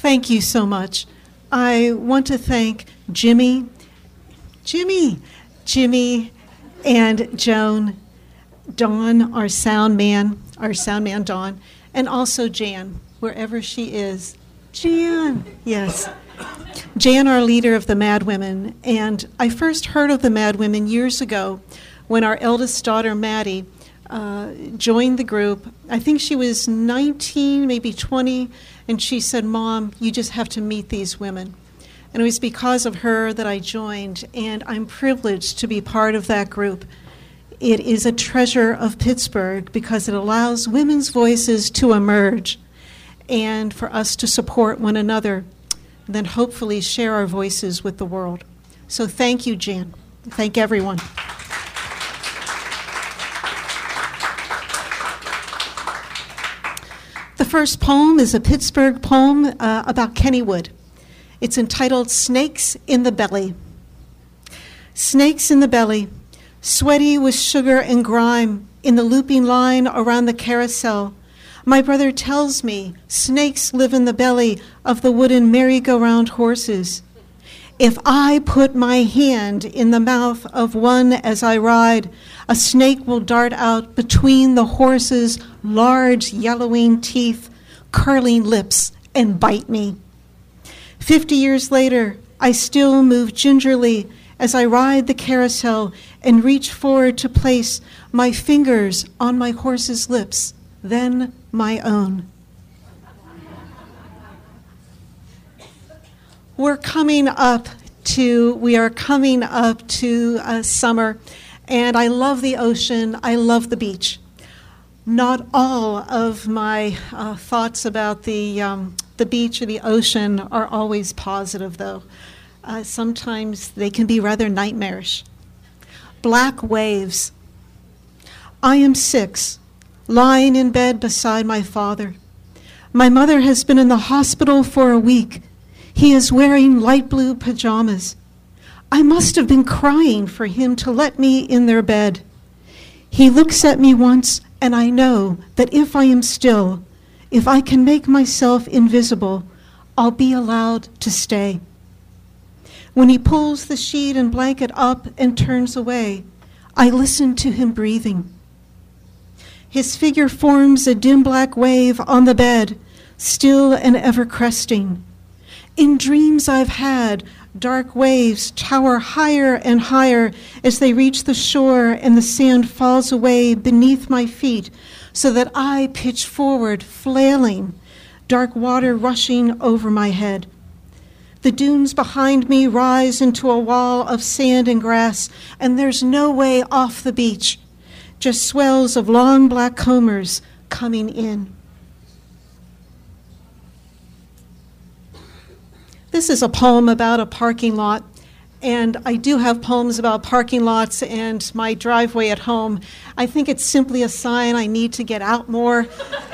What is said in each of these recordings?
Thank you so much. I want to thank Jimmy, and Joan, Dawn, our sound man Dawn, and also Jan, wherever she is. Jan, yes. Jan, our leader of the Mad Women. And I first heard of the Mad Women years ago when our eldest daughter, Maddie, joined the group. I think she was 19, maybe 20, and she said, "Mom, you just have to meet these women." And it was because of her that I joined, and I'm privileged to be part of that group. It is a treasure of Pittsburgh because it allows women's voices to emerge and for us to support one another, and then hopefully share our voices with the world. So thank you, Jan. Thank everyone. The first poem is a Pittsburgh poem about Kennywood. It's entitled Snakes in the Belly. Snakes in the belly, sweaty with sugar and grime, in the looping line around the carousel. My brother tells me snakes live in the belly of the wooden merry-go-round horses. If I put my hand in the mouth of one as I ride, a snake will dart out between the horse's large yellowing teeth, curling lips, and bite me. 50 years later, I still move gingerly as I ride the carousel and reach forward to place my fingers on my horse's lips, then my own. We are coming up to summer, and I love the ocean. I love the beach. Not all of my thoughts about the beach or the ocean are always positive, though. Sometimes they can be rather nightmarish. Black waves. I am 6, lying in bed beside my father. My mother has been in the hospital for a week. He is wearing light blue pajamas. I must have been crying for him to let me in their bed. He looks at me once, and I know that if I am still, if I can make myself invisible, I'll be allowed to stay. When he pulls the sheet and blanket up and turns away, I listen to him breathing. His figure forms a dim black wave on the bed, still and ever cresting. In dreams I've had, dark waves tower higher and higher as they reach the shore and the sand falls away beneath my feet so that I pitch forward, flailing, dark water rushing over my head. The dunes behind me rise into a wall of sand and grass, and there's no way off the beach, just swells of long black combers coming in. This is a poem about a parking lot, and I do have poems about parking lots and my driveway at home. I think it's simply a sign I need to get out more.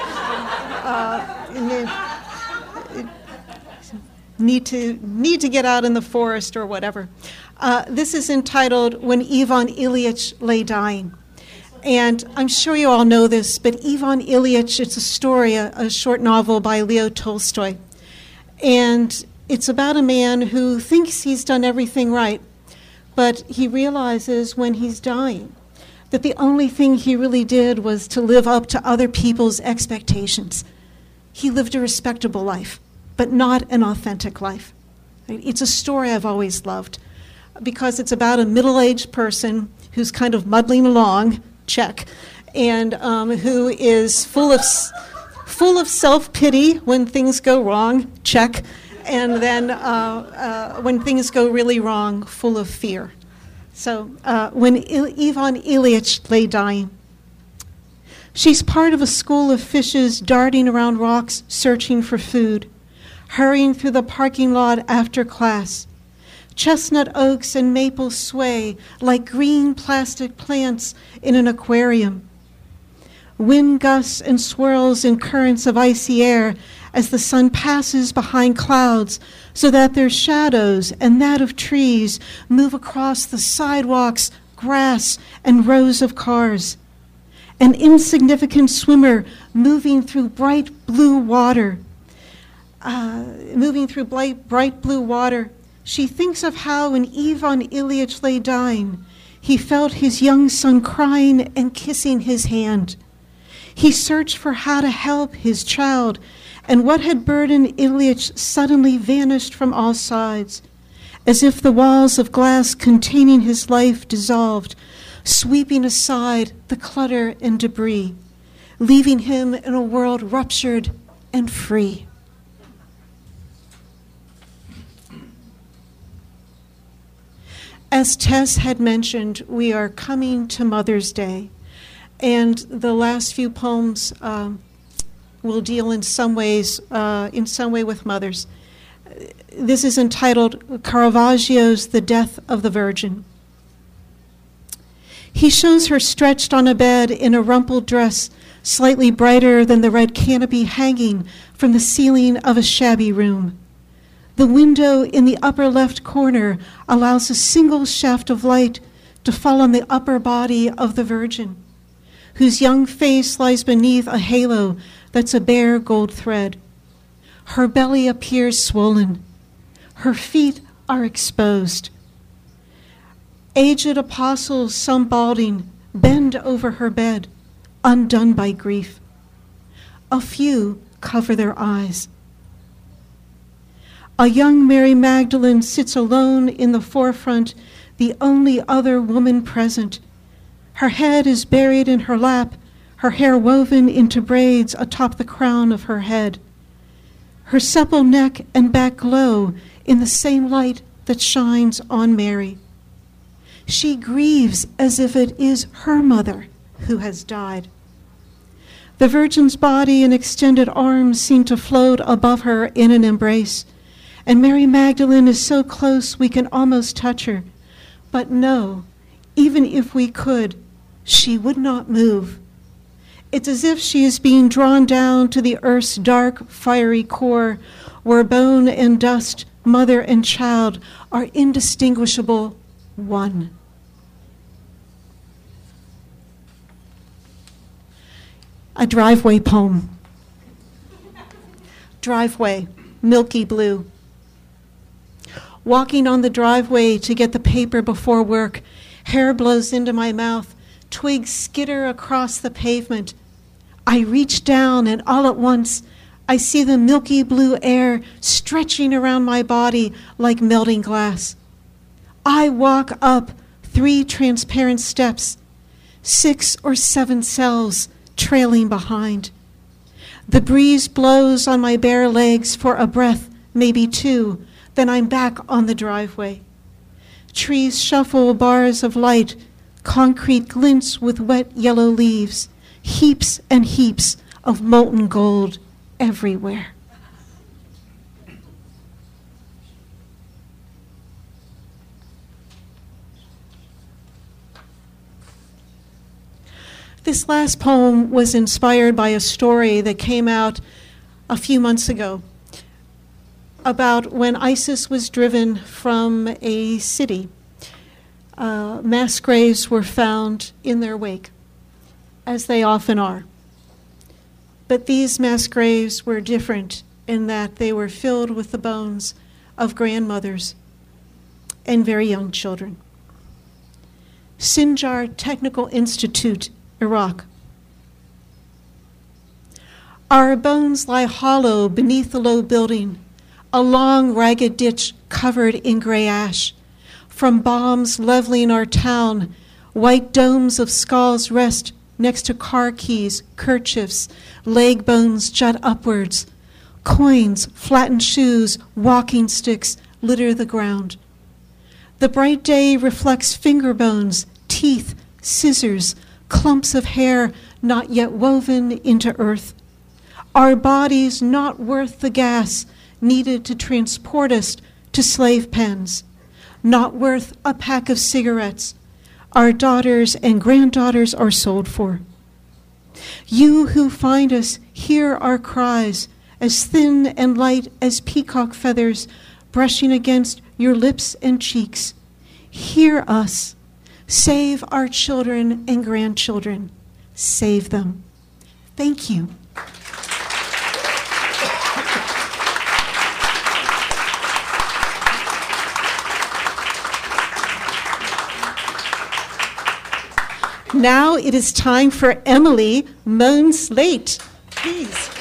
Need to get out in the forest or whatever. This is entitled When Ivan Ilyich Lay Dying. And I'm sure you all know this, but Ivan Ilyich, it's a story, a short novel by Leo Tolstoy. And it's about a man who thinks he's done everything right, but he realizes when he's dying that the only thing he really did was to live up to other people's expectations. He lived a respectable life, but not an authentic life. It's a story I've always loved because it's about a middle-aged person who's kind of muddling along, check, and who is full of self-pity when things go wrong, check, and then when things go really wrong, full of fear. So when Ivan Ilyich lay dying, she's part of a school of fishes darting around rocks searching for food, hurrying through the parking lot after class. Chestnut oaks and maples sway like green plastic plants in an aquarium. Wind gusts and swirls in currents of icy air as the sun passes behind clouds so that their shadows and that of trees move across the sidewalks, grass, and rows of cars. An insignificant swimmer moving through bright blue water. moving through bright blue water, she thinks of how when Ivan Ilyich lay dying, he felt his young son crying and kissing his hand. He searched for how to help his child, and what had burdened Ilyich suddenly vanished from all sides, as if the walls of glass containing his life dissolved, sweeping aside the clutter and debris, leaving him in a world ruptured and free. As Tess had mentioned, we are coming to Mother's Day, and the last few poems will deal in some way with mothers. This is entitled Caravaggio's The Death of the Virgin. He shows her stretched on a bed in a rumpled dress, slightly brighter than the red canopy hanging from the ceiling of a shabby room. The window in the upper left corner allows a single shaft of light to fall on the upper body of the Virgin, whose young face lies beneath a halo that's a bare gold thread. Her belly appears swollen. Her feet are exposed. Aged apostles, some balding, bend over her bed, undone by grief. A few cover their eyes. A young Mary Magdalene sits alone in the forefront, the only other woman present. Her head is buried in her lap, her hair woven into braids atop the crown of her head. Her supple neck and back glow in the same light that shines on Mary. She grieves as if it is her mother who has died. The Virgin's body and extended arms seem to float above her in an embrace, and Mary Magdalene is so close we can almost touch her. But no, even if we could, she would not move. It's as if she is being drawn down to the earth's dark, fiery core, where bone and dust, mother and child, are indistinguishable one. A driveway poem. Driveway, milky blue. Walking on the driveway to get the paper before work, hair blows into my mouth, twigs skitter across the pavement. I reach down, and all at once, I see the milky blue air stretching around my body like melting glass. I walk up 3 transparent steps, 6 or 7 cells trailing behind. The breeze blows on my bare legs for a breath, maybe 2, then I'm back on the driveway. Trees shuffle bars of light, concrete glints with wet yellow leaves, heaps and heaps of molten gold everywhere. This last poem was inspired by a story that came out a few months ago about when ISIS was driven from a city. Mass graves were found in their wake, as they often are. But these mass graves were different in that they were filled with the bones of grandmothers and very young children. Sinjar Technical Institute, Iraq. Our bones lie hollow beneath the low building, a long, ragged ditch covered in gray ash. From bombs leveling our town, white domes of skulls rest next to car keys, kerchiefs, leg bones jut upwards. Coins, flattened shoes, walking sticks litter the ground. The bright day reflects finger bones, teeth, scissors, clumps of hair not yet woven into earth. Our bodies not worth the gas needed to transport us to slave pens, not worth a pack of cigarettes our daughters and granddaughters are sold for. You who find us, hear our cries, as thin and light as peacock feathers brushing against your lips and cheeks. Hear us. Save our children and grandchildren. Save them. Thank you. Now it is time for Emily Moon Slate. Please.